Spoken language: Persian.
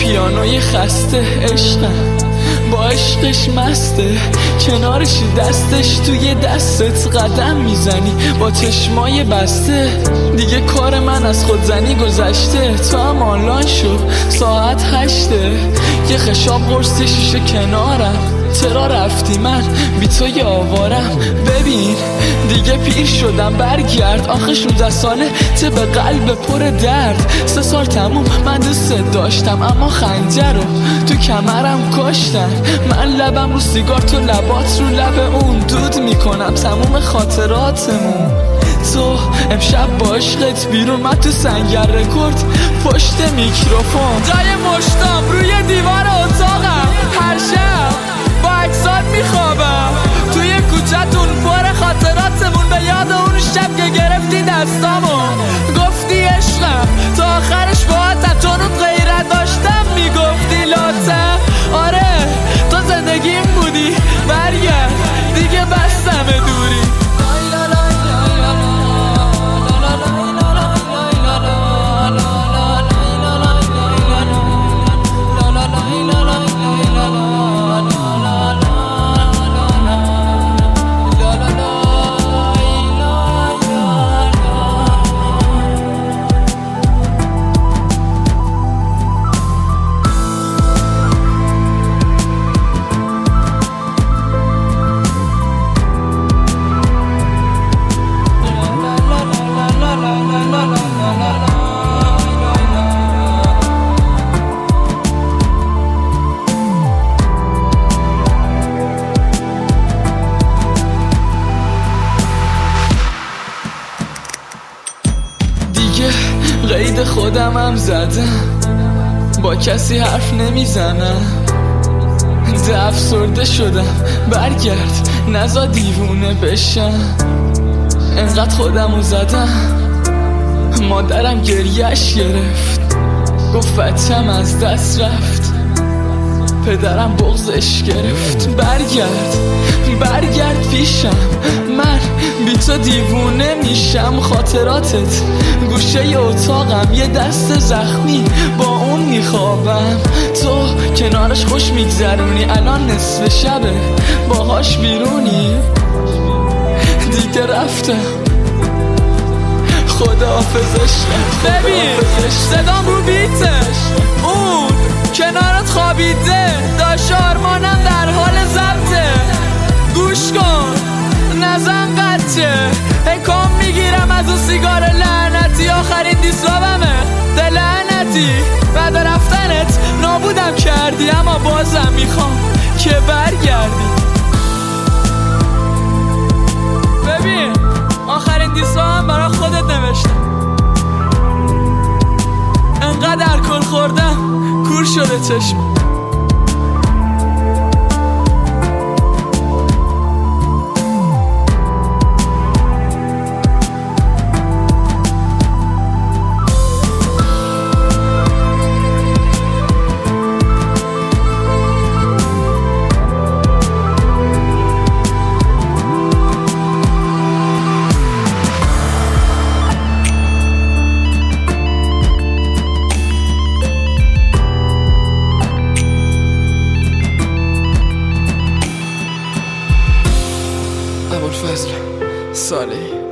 پیانوی خسته عشقم با عشقش مسته، کنارش دستش توی دستت قدم میزنی با چشمای بسته. دیگه کار من از خودزنی گذشته، تو هم آنلاین شو ساعت 8. یه خشاب قرص شیشه کنارم، چرا رفتی من بی تو یه آوارم. ببین دیگه پیر شدم برگرد، آخه 16 ساله ته به قلب پر درد. 3 سال تموم من دوست داشتم اما خنجر رو تو کمرم کاشتن. من لبم رو سیگار تو لبات رو لب اون، دود میکنم تموم خاطراتمون. تو امشب با عشقت بیرون، من تو سنگر رکورد پشت میکروفون، جای مشتام روی دیوار اتاقم. هر شب با عکسات میخوابم توی کوچه‌تون پر خاطراتمون، به یاد اون شب که گرفتی دستامو گفتی عشقم تا آخرش باهاتم. تو رو غیرت داشتم میگفتی لاتم. آره تو زندگیم بودی، برگرد دیگه بستم دوری. قید خودم هم زدم، با کسی حرف نمیزنم. افسرده شدم برگرد نزا دیوونه بشم. انقدر خودمو زدم مادرم گریش گرفت، گفت بچم از دست رفت. پدرم بغضش گرفت. برگرد پیشم، من بی تو دیوونه میشم. خاطراتت گوشه اتاقم، یه دست زخمی با اون میخوابم. تو کنارش خوش میگذرونی، الان نصف شبه باهاش بیرونی. دیگه رفتم خداحافظش. ببین صدام رو بیتش، اون کنارت خوابیده، داشت آرمانم در حال ضبطه. گوش کن نزن قطعه، هکام میگیرم از اون سیگار لعنتی. آخرین دیسلابمه ده لعنتی، بعد رفتنت نابودم کردی، اما بازم میخوام که برگردی. ببین آخرین دیسلابم برای خودت نوشتم. انقدر الکل خوردم کور شده چشم. ابوالفضل صالحی.